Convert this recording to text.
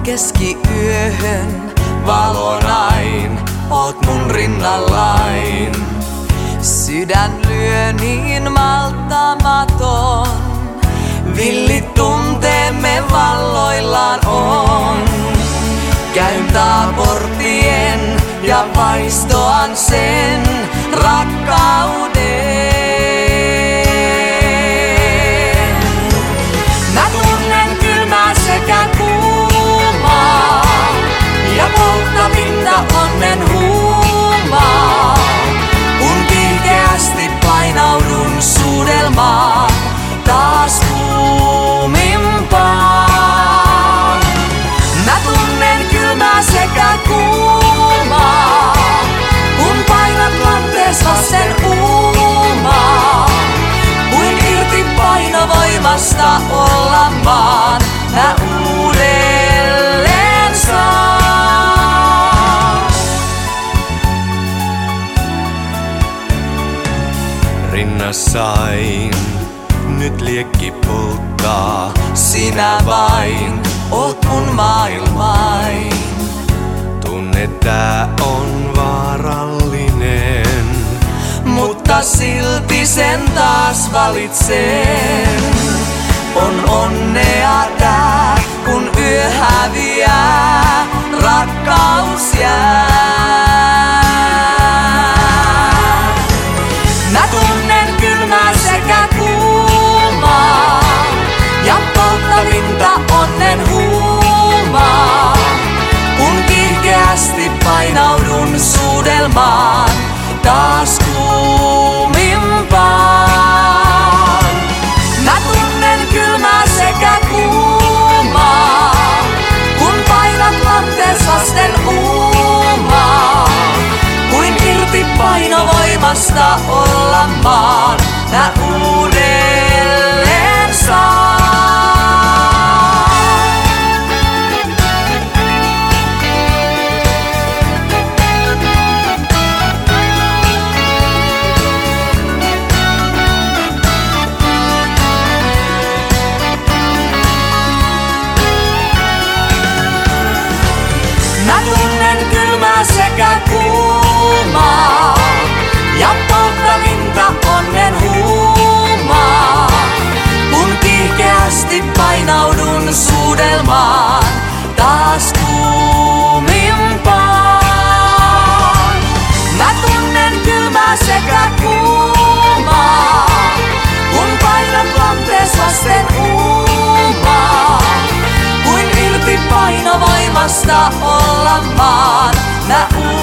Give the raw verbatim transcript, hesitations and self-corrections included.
keskiyöhön valonain, oot mun rinnallain. Sydän lyö niin malttamaton, villit tunteemme valloillaan on. Käyn taaportien ja vaistoan sen rakkauden. Mä tunnen kylmää sekä kuumaa ja polttavinta onnen huumaa. Kun kiikeästi painaudun suudelmaan taas kuumimpaan. Mä tunnen kylmää sekä kuumaa, kun painat lantees vasten uumaa. Kuin irti painovoimasta olla maan, mä uudelleen saan. Rinnassain nyt liekki polttaa, sinä vain oot mun maailmain. Tunne tää on vaarallinen, mutta silti sen taas valitsen. On onnea tää, kun yö häviää, rakkaus jää. Mä tunnen kylmää sekä kuumaa ja polttavinta onnen huumaa. Kun kiihkeästi painaudun suudelmaan taas kuumimpaan. Mä tunnen kylmää sekä kuumaa, kun painat lantees vasten uumaa. Kuin irti painovoimasta olla maan, mä uudelleen saan. Mä tunnen kylmää sekä kuumaa ja polttavinta onnen huumaa. Kun kiihkeästi painaudun suudelmaan taas kuumimpaan. Mä tunnen kylmää sekä kuumaa, kun painat lantees vasten uumaa. Kuin irti painovoimasta olla maan, mä